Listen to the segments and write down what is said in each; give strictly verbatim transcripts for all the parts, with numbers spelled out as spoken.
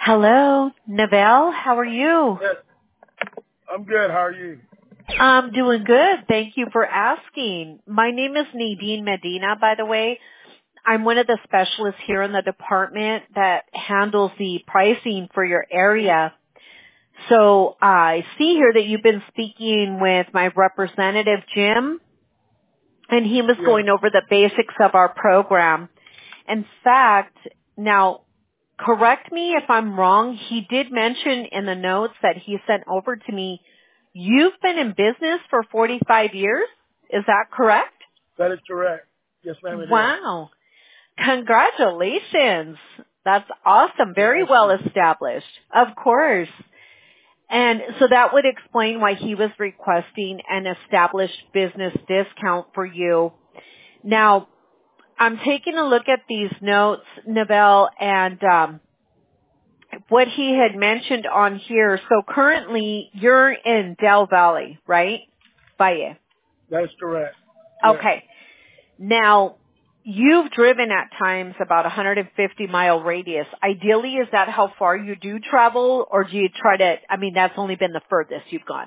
Hello, Nivelle. How are you? Yes, I'm good. How are you? I'm doing good. Thank you for asking. My name is Nadine Medina, by the way. I'm one of the specialists here in the department that handles the pricing for your area. So I see here that you've been speaking with my representative, Jim, and he was Yes, going over the basics of our program. In fact, now, correct me if I'm wrong, he did mention in the notes that he sent over to me, you've been in business for forty-five years? Is that correct? that is correct. Yes, ma'am, it is. Wow. Congratulations. That's awesome. Very Thank well you. established. Of course. And so that would explain why he was requesting an established business discount for you. Now, I'm taking a look at these notes, Nivelle, and um, what he had mentioned on here. So currently, you're in Del Valley, right? Valle. That is correct. Yes. Okay. Now, you've driven at times about one hundred fifty mile radius. Ideally, is that how far you do travel, or do you try to, I mean, that's only been the furthest you've gone?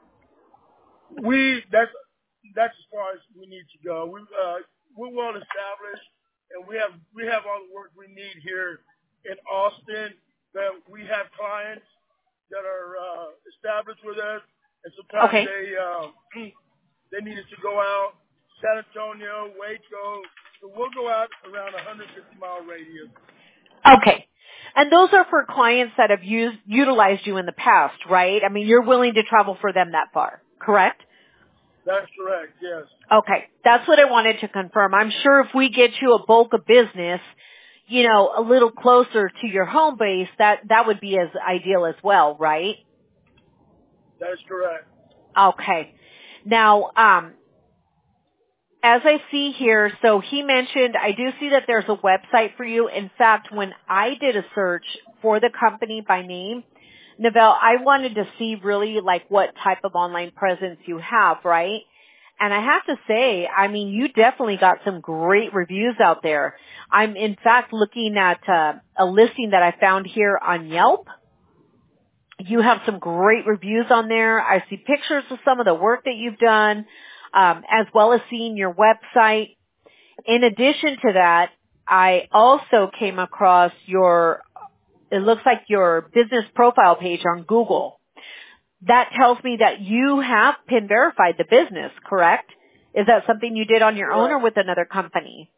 We that's that's as far as we need to go. We uh we're well established, and we have we have all the work we need here in Austin. That we have clients that are uh, established with us, and sometimes Okay. they uh, they need us to go out San Antonio, Waco. So we'll go out around one hundred fifty mile radius. Okay. And those are for clients that have used, utilized you in the past, right? I mean, you're willing to travel for them that far, correct? That's correct. Yes. Okay. That's what I wanted to confirm. I'm sure if we get you a bulk of business, you know, a little closer to your home base, that, that would be as ideal as well, right? That is correct. Okay. Now, um, as I see here, so he mentioned, I do see that there's a website for you. In fact, when I did a search for the company by name, Nivelle, I wanted to see really like what type of online presence you have, right? And I have to say, I mean, you definitely got some great reviews out there. I'm in fact looking at uh, a listing that I found here on Yelp. You have some great reviews on there. I see pictures of some of the work that you've done, um, as well as seeing your website. In addition to that, I also came across your, it looks like your business profile page on Google. That tells me that you have PIN verified the business, correct? Is that something you did on your own or Correct. with another company?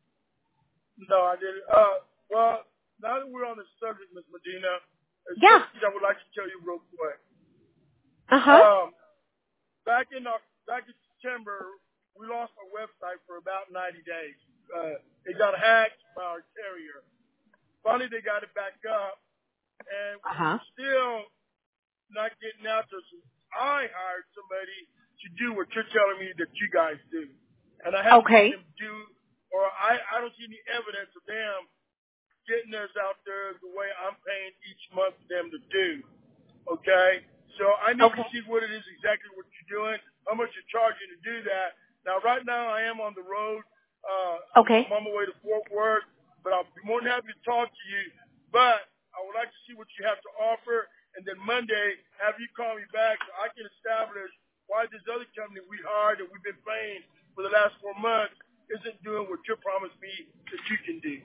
No, I didn't. Uh, well, now that we're on the subject, Miss Medina, there's Yeah. something I would like to tell you real quick. Uh-huh. Um, back in Oc- back in September, we lost our website for about ninety days. Uh, it got hacked by our carrier. Finally, they got it back up, and Uh-huh. we're still not getting out to us. I hired somebody to do what you're telling me that you guys do, and I haven't seen Okay. them do, or I, I don't see any evidence of them getting us out there the way I'm paying each month for them to do. Okay? So I need to Okay. see what it is exactly what you're doing, how much you're charging to do that. Now, right now, I am on the road. Uh, I'm, Okay. I'm on my way to Fort Worth, but I'll be more than happy to talk to you. But I would like to see what you have to offer, and then Monday, have you call me back so I can establish why this other company we hired that we've been paying for the last four months isn't doing what you promised me that you can do.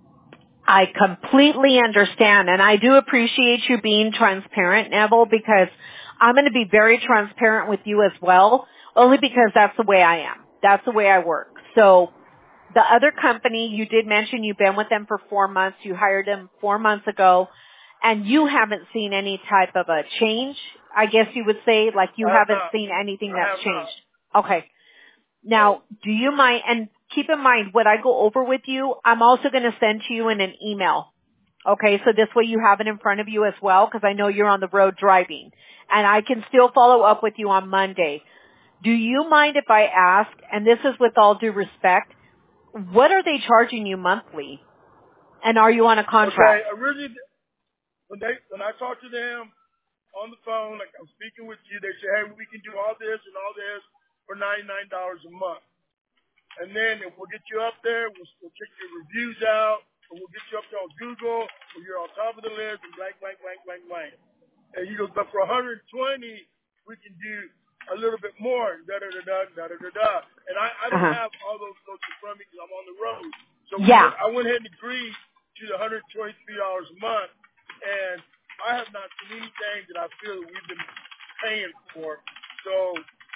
I completely understand, and I do appreciate you being transparent, Neville, because I'm going to be very transparent with you as well, only because that's the way I am. That's the way I work. So the other company, you did mention you've been with them for four months. You hired them four months ago, and you haven't seen any type of a change, I guess you would say, like you I have haven't not. seen anything I that's have not. changed. Okay. No. Now, do you mind, and keep in mind, what I go over with you, I'm also going to send to you in an email. Okay, so this way you have it in front of you as well, because I know you're on the road driving. And I can still follow up with you on Monday. Do you mind if I ask, and this is with all due respect, what are they charging you monthly? And are you on a Okay. contract? Originally, when they when I talked to them on the phone, like I'm speaking with you, they say, hey, we can do all this and all this for ninety-nine dollars a month. And then if we'll get you up there, we'll, we'll check your reviews out. and we'll get you up there on Google, or you're on top of the list, and blank, blank, blank, blank, blank. And he goes, but for one hundred twenty, we can do a little bit more, da da da da da da da da. And I, I don't Uh-huh. have all those notes in front of me because I'm on the road. So Yeah. we, I went ahead and agreed to the one hundred twenty-three dollars a month, and I have not seen anything that I feel that we've been paying for. So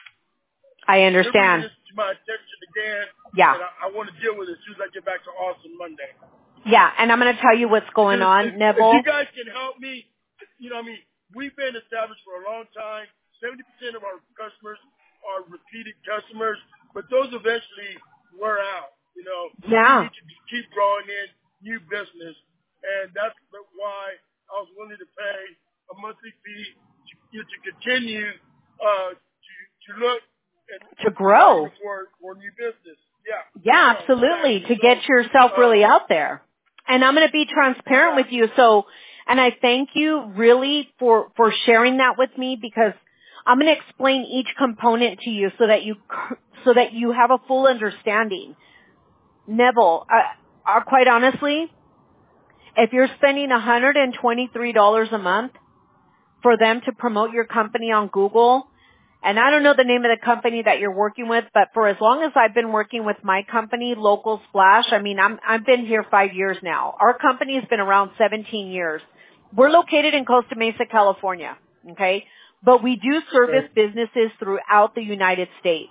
I you're understand. bringing this to my attention again, Yeah. and I, I want to deal with it as soon as I get back to Austin Monday. Yeah, and I'm going to tell you what's going If, on, if, Neville. if you guys can help me, you know, I mean, we've been established for a long time. seventy percent of our customers are repeated customers, but those eventually wear out. You know, Yeah. we need to keep drawing in new business, and that's why I was willing to pay a monthly fee to, you know, to continue uh, to to look and To grow. for for new business. Yeah. Yeah, So, absolutely. exactly. To So, get yourself uh, really out there. And I'm going to be transparent yeah. with you. So, and I thank you really for, for sharing that with me, because I'm going to explain each component to you so that you, so that you have a full understanding. Neville, uh, uh, quite honestly, if you're spending one hundred twenty-three dollars a month for them to promote your company on Google, and I don't know the name of the company that you're working with, but for as long as I've been working with my company, Local Splash, I mean, I'm, I've been here five years now. Our company has been around seventeen years. We're located in Costa Mesa, California, okay? But we do service businesses throughout the United States.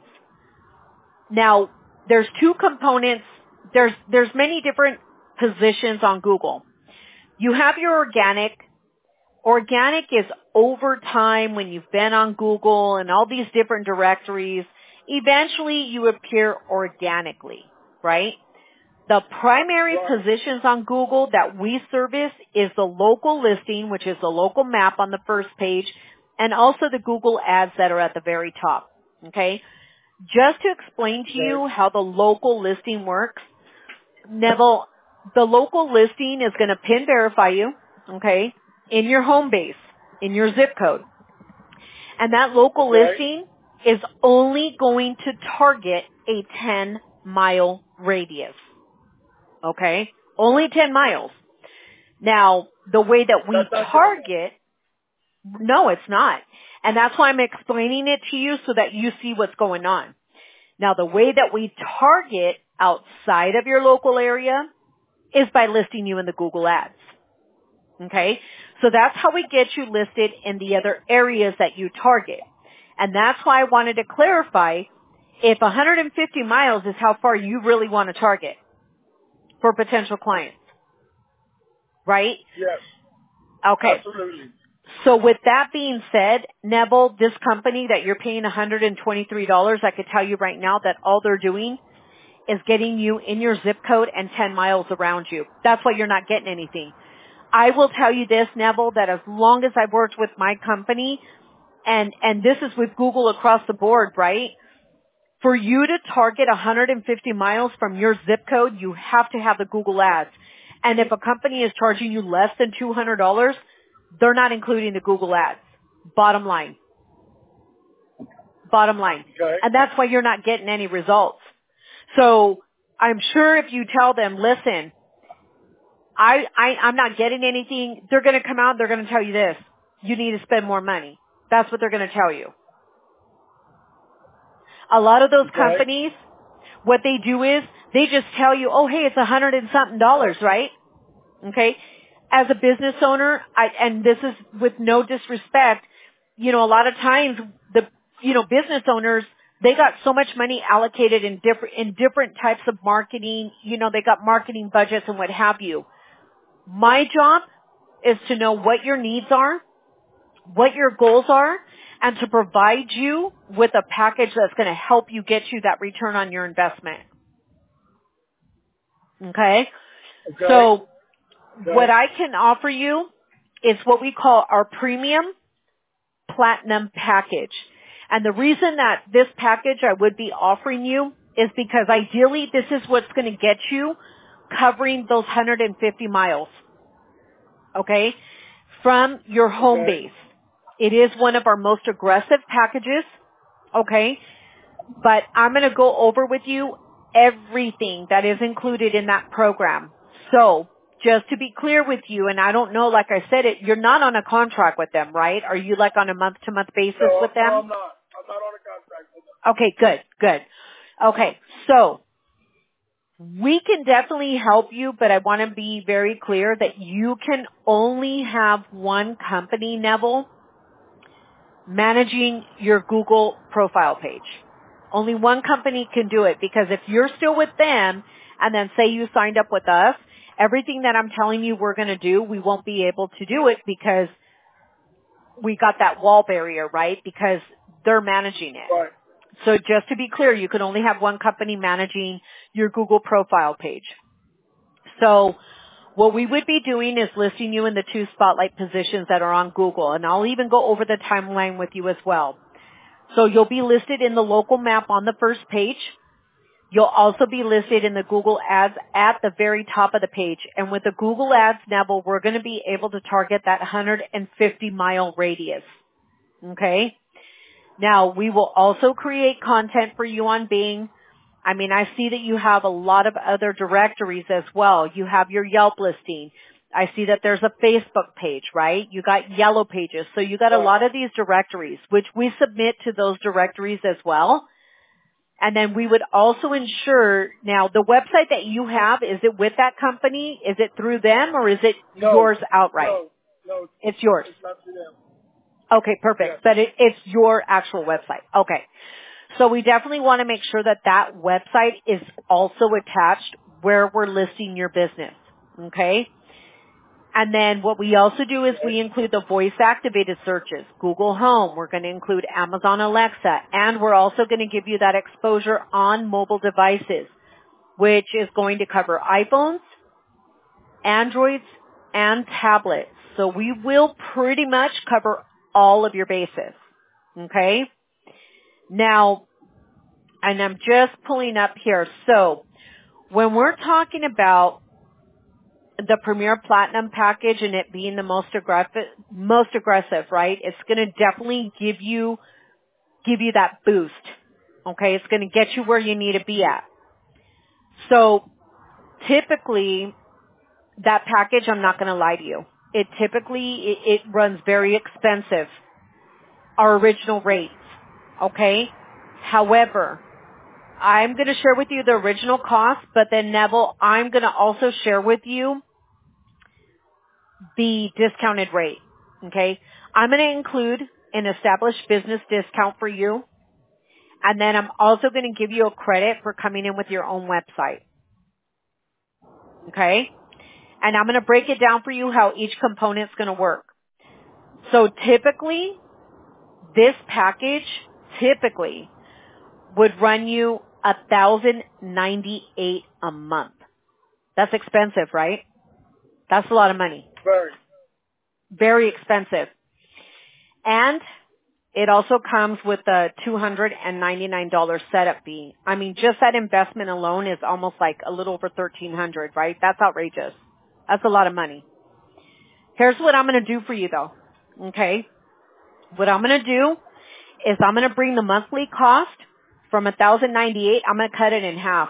Now, there's two components. There's, there's many different positions on Google. You have your organic. Organic is over time when you've been on Google and all these different directories. Eventually you appear organically, right? The primary Right. positions on Google that we service is the local listing, which is the local map on the first page, and also the Google ads that are at the very top. Okay? Just to explain to you how the local listing works, Neville, the local listing is going to pin verify you, okay, in your home base, in your zip code. And that local Okay. listing is only going to target a ten mile radius. Okay? Only ten miles. Now, the way that we That's not target, no, it's not. And that's why I'm explaining it to you so that you see what's going on. Now, the way that we target outside of your local area is by listing you in the Google ads. Okay? So that's how we get you listed in the other areas that you target. And that's why I wanted to clarify if one hundred fifty miles is how far you really want to target for potential clients. Right? Yes. Okay. Absolutely. So with that being said, Neville, this company that you're paying one hundred twenty-three dollars, I could tell you right now that all they're doing is getting you in your zip code and ten miles around you. That's why you're not getting anything. I will tell you this, Neville, that as long as I've worked with my company, and, and this is with Google across the board, right? For you to target one hundred fifty miles from your zip code, you have to have the Google ads. And if a company is charging you less than two hundred dollars, they're not including the Google ads. Bottom line. Bottom line. Okay. And that's why you're not getting any results. So I'm sure if you tell them, listen, I, I, I'm not getting anything, they're going to come out and they're going to tell you this. You need to spend more money. That's what they're going to tell you. A lot of those Okay. companies, what they do is they just tell you, oh, hey, it's a hundred and something dollars, right? Okay. As a business owner, I, and this is with no disrespect, you know, a lot of times the, you know, business owners, they got so much money allocated in different, in different types of marketing, you know, they got marketing budgets and what have you. My job is to know what your needs are, what your goals are, and to provide you with a package that's going to help you get you that return on your investment. Okay? Okay. So Okay. what I can offer you is what we call our premium platinum package. And the reason that this package I would be offering you is because ideally this is what's going to get you covering those one hundred fifty miles. Okay? From your home Okay. base. It is one of our most aggressive packages. Okay? But I'm going to go over with you everything that is included in that program So just to be clear with you, and I don't know, like I said, it, you're not on a contract with them, right? Are you like on a month-to-month basis no, with them? No, I'm not. I'm not on a contract with them. Okay, good, good. Okay, so we can definitely help you, but I want to be very clear that you can only have one company, Neville, managing your Google profile page. Only one company can do it, because if you're still with them and then say you signed up with us, everything that I'm telling you we're going to do, we won't be able to do it because we got that wall barrier, right? Because they're managing it. Right. So just to be clear, you can only have one company managing your Google profile page. So what we would be doing is listing you in the two spotlight positions that are on Google, and I'll even go over the timeline with you as well. So you'll be listed in the local map on the first page. You'll also be listed in the Google Ads at the very top of the page. And with the Google Ads, Neville, we're going to be able to target that one hundred fifty mile radius. Okay? Now, we will also create content for you on Bing. I mean, I see that you have a lot of other directories as well. You have your Yelp listing. I see that there's a Facebook page, right? You got Yellow Pages. So you got a lot of these directories, which we submit to those directories as well. And then we would also ensure, now the website that you have, is it with that company? Is it through them, or is it no, yours outright? No, no. It's yours. It's not through them. Okay, perfect. Yes. But it, it's your actual website. Okay. So we definitely want to make sure that that website is also attached where we're listing your business. Okay? And then what we also do is we include the voice activated searches, Google Home. We're going to include Amazon Alexa, and we're also going to give you that exposure on mobile devices, which is going to cover iPhones, Androids, and tablets. So we will pretty much cover all of your bases. Okay? Now, and I'm just pulling up here. So when we're talking about the Premier Platinum package and it being the most aggressive, most aggressive, right? It's going to definitely give you, give you that boost. Okay? It's going to get you where you need to be at. So typically that package, I'm not going to lie to you. It typically, it, it runs very expensive. Our original rates. Okay? However, I'm going to share with you the original cost, but then Neville, I'm going to also share with you the discounted rate. Okay? I'm going to include an established business discount for you, and then I'm also going to give you a credit for coming in with your own website. Okay? And I'm going to break it down for you how each component's going to work. So typically, this package typically would run you one thousand ninety-eight dollars a month. That's expensive, right? That's a lot of money. Very. Very expensive. And it also comes with a two hundred ninety-nine dollars setup fee. I mean, just that investment alone is almost like a little over thirteen hundred dollars, right? That's outrageous. That's a lot of money. Here's what I'm going to do for you though. Okay? What I'm going to do is I'm going to bring the monthly cost from one thousand ninety-eight dollars, I'm going to cut it in half.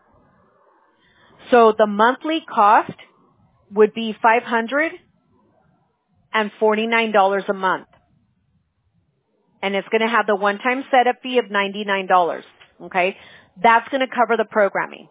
So the monthly cost would be five hundred forty-nine dollars a month. And it's going to have the one-time setup fee of ninety-nine dollars. Okay? That's going to cover the programming.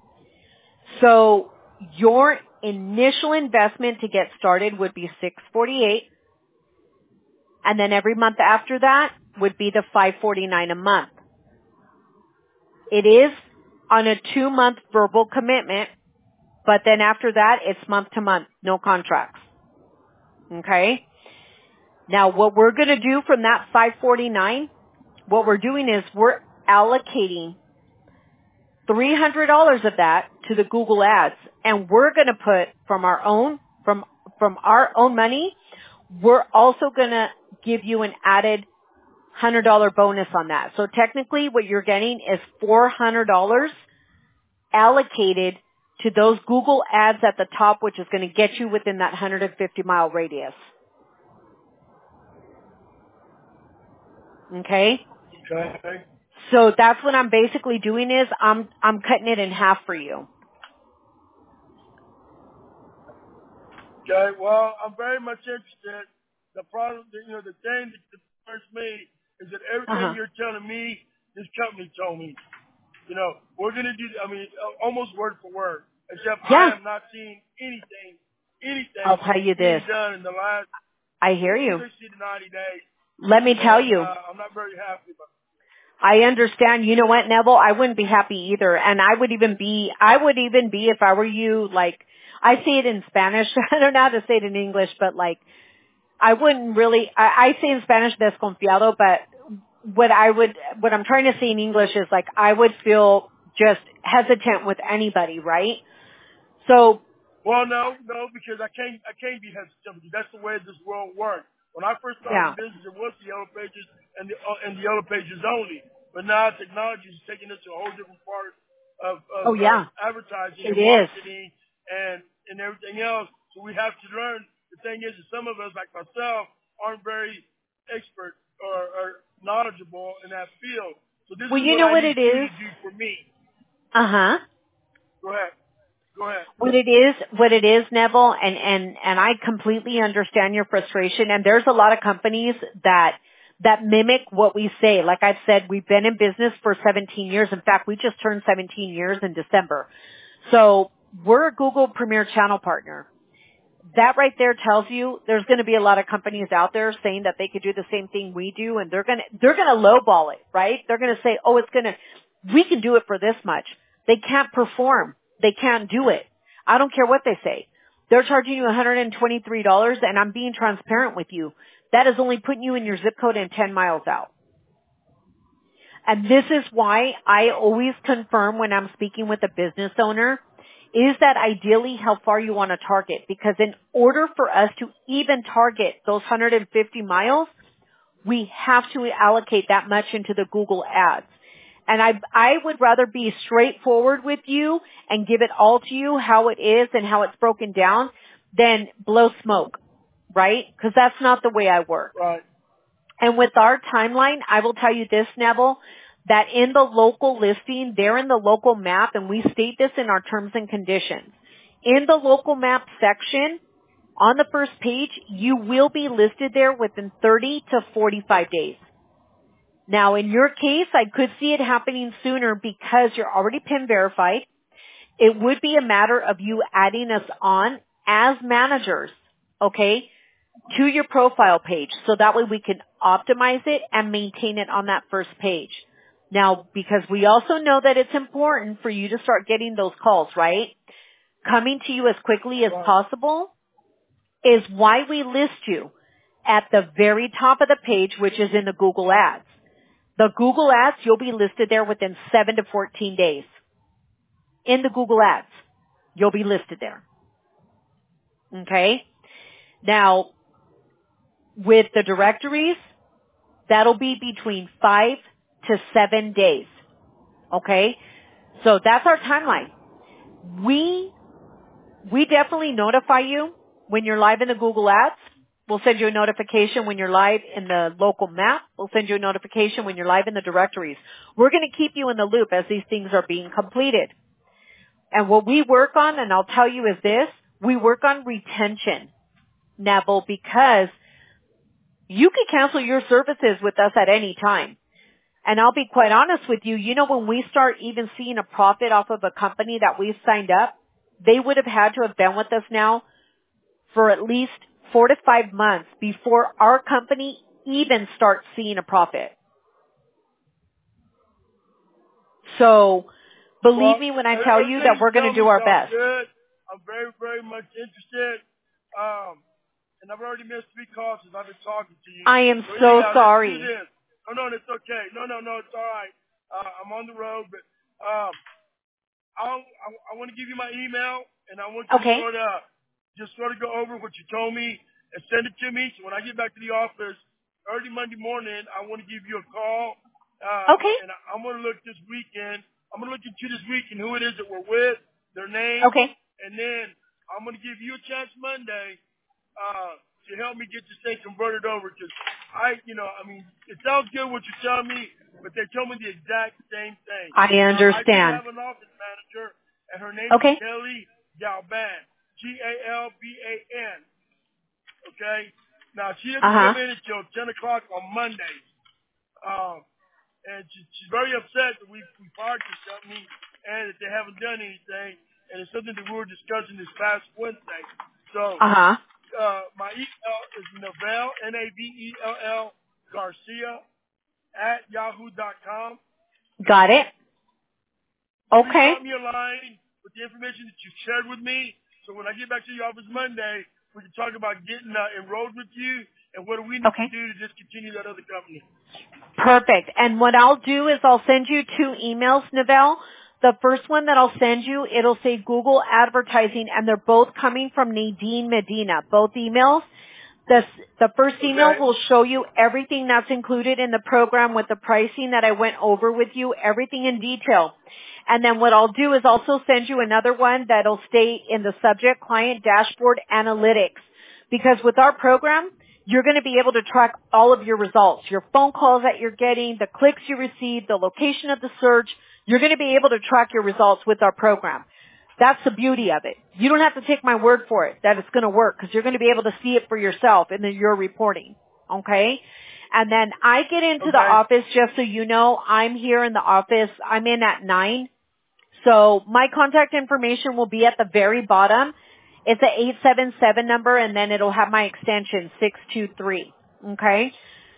So your initial investment to get started would be six hundred forty-eight dollars. And then every month after that would be the five hundred forty-nine dollars a month. It is on a two-month verbal commitment, but then after that, it's month to month, no contracts. Okay? Now, what we're going to do from that five hundred forty-nine dollars, what we're doing is we're allocating three hundred dollars of that to the Google Ads, and we're going to put from our own, from, from our own money, we're also going to give you an added one hundred dollars bonus on that. So technically what you're getting is four hundred dollars allocated to those Google Ads at the top, which is going to get you within that one hundred fifty mile radius. Okay? Okay. So that's what I'm basically doing is I'm, I'm cutting it in half for you. Okay, well, I'm very much interested. The problem, you know, the thing that concerns me is that everything Uh-huh. you're telling me, this company told me. You know, we're going to do, I mean, almost word for word, except I Yeah. am not seeing anything, anything I'll tell you being this. done in the last I hear you. sixty to ninety days. Let me tell And you. uh, I'm not very happy about it. I understand. You know what, Neville? I wouldn't be happy either. And I would even be, I would even be if I were you, like, I say it in Spanish. I don't know how to say it in English, but like, I wouldn't really, I, I say in Spanish desconfiado, but what I would, what I'm trying to say in English is like, I would feel just hesitant with anybody, right? So, Well, no, no, because I can't, I can't be hesitant because that's the way this world works. When I first started yeah. in business, it was the Yellow Pages and the uh, and the Yellow Pages only. But now technology is taking us to a whole different part of, of, Oh of yeah, advertising it and is. marketing and and everything else. So we have to learn. The thing is, that some of us, like myself, aren't very expert or, or knowledgeable in that field. So this Well, is you what know I what need it you is? to do for me. Uh-huh. Go ahead. Go ahead. What it is, what it is, Neville, and, and, and I completely understand your frustration, and there's a lot of companies that, that mimic what we say. Like I've said, we've been in business for seventeen years. In fact, we just turned seventeen years in December. So, we're a Google Premier Channel partner. That right there tells you there's going to be a lot of companies out there saying that they could do the same thing we do, and they're going to, they're going to lowball it, right? They're going to say, oh, it's going to, we can do it for this much. They can't perform. They can't do it. I don't care what they say. They're charging you one hundred twenty-three dollars, and I'm being transparent with you. That is only putting you in your zip code and ten miles out. And this is why I always confirm when I'm speaking with a business owner, is that ideally how far you want to target? Because in order for us to even target those one hundred fifty miles, we have to allocate that much into the Google ads. And I, I would rather be straightforward with you and give it all to you how it is and how it's broken down than blow smoke, right? Because that's not the way I work. Right. And with our timeline, I will tell you this, Neville, that in the local listing, they're in the local map, and we state this in our terms and conditions. In the local map section, on the first page, you will be listed there within thirty to forty-five days. Now, in your case, I could see it happening sooner because you're already PIN verified. It would be a matter of you adding us on as managers, okay, to your profile page, so that way we can optimize it and maintain it on that first page. Now, because we also know that it's important for you to start getting those calls, right? Coming to you as quickly as possible is why we list you at the very top of the page, which is in the Google Ads. The Google Ads, you'll be listed there within seven to fourteen days. In the Google Ads, you'll be listed there. Okay? Now, with the directories, that'll be between five to seven days. Okay? So that's our timeline. We, we definitely notify you when you're live in the Google Ads. We'll send you a notification when you're live in the local map. We'll send you a notification when you're live in the directories. We're going to keep you in the loop as these things are being completed. And what we work on, and I'll tell you is this, we work on retention, Neville, because you can cancel your services with us at any time. And I'll be quite honest with you, you know, when we start even seeing a profit off of a company that we've signed up, they would have had to have been with us now for at least four to five months before our company even starts seeing a profit. So, believe Well, me when I tell you that we're going to do our best. Good. I'm very, very much interested. Um, and I've already missed three calls since I've been talking to you. I am so, so yeah, sorry. Let's do this. No, no, it's okay. No, no, no, it's all right. Uh, I'm on the road, but um, I'll, I, I want to give you my email, and I want you Okay. to sort of just sort of go over what you told me and send it to me. So when I get back to the office early Monday morning, I want to give you a call. Uh, Okay. and I, I'm going to look this weekend. I'm going to look into this weekend who it is that we're with, their name, Okay. and then I'm going to give you a chance Monday uh, to help me get this thing converted over. Because I, you know, I mean, it sounds good what you're telling me, but they told me the exact same thing. I understand. Now, I do have an office manager, and her name Okay. is Kelly Galban. G A L B A N. Okay? Now, she doesn't Uh-huh. come in until ten o'clock on Mondays. Um, and she, she's very upset that we, we fired this company and that they haven't done anything. And it's something that we were discussing this past Wednesday. So, Uh-huh. uh, my email is Navel, N A V E L L, Garcia at yahoo dot com. Got it. Please Okay. drop me a line with the information that you shared with me. So when I get back to the office Monday, we can talk about getting uh, enrolled with you and what do we need Okay. to do to discontinue that other company. Perfect. And what I'll do is I'll send you two emails, Nivelle. The first one that I'll send you, it'll say Google advertising, and they're both coming from Nadine Medina, both emails. The, the first email Okay. will show you everything that's included in the program with the pricing that I went over with you, everything in detail. And then what I'll do is also send you another one that'll stay in the subject, Client Dashboard Analytics. Because with our program, you're going to be able to track all of your results, your phone calls that you're getting, the clicks you receive, the location of the search. You're going to be able to track your results with our program. That's the beauty of it. You don't have to take my word for it that it's going to work because you're going to be able to see it for yourself in the, your reporting. Okay? And then I get into Okay. the office, just so you know, I'm here in the office. I'm in at nine. So my contact information will be at the very bottom. It's an eight seven seven number, and then it'll have my extension, six two three. Okay?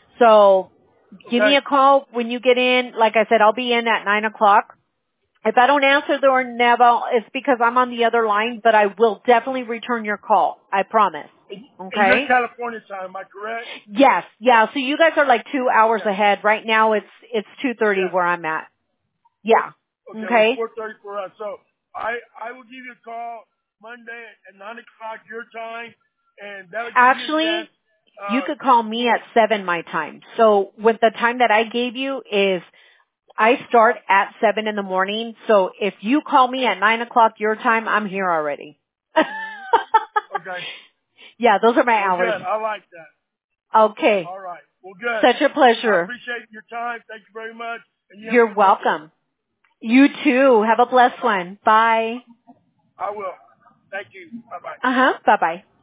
So give Okay. me a call when you get in. Like I said, I'll be in at nine o'clock. If I don't answer the door, Neville, it's because I'm on the other line, but I will definitely return your call. I promise. And Okay? you're California time, am I correct? Yes. Yeah. So you guys are like two hours Yeah. ahead. Right now it's, it's two thirty Yeah. where I'm at. Yeah. Okay, Okay? it's four thirty for us. So I I will give you a call Monday at nine o'clock your time, and that'll give you a Actually, chance. you Uh, could call me at seven my time. So with the time that I gave you is I start at seven in the morning. So if you call me at nine o'clock your time, I'm here already. okay. Yeah, those are my Well, hours. good. I like that. Okay. All right. Well, good. Such a I pleasure. appreciate your time. Thank you very much. And you have a You're good weekend. welcome. You too. Have a blessed one. Bye. I will. Thank you. Bye bye. Uh-huh. Bye-bye.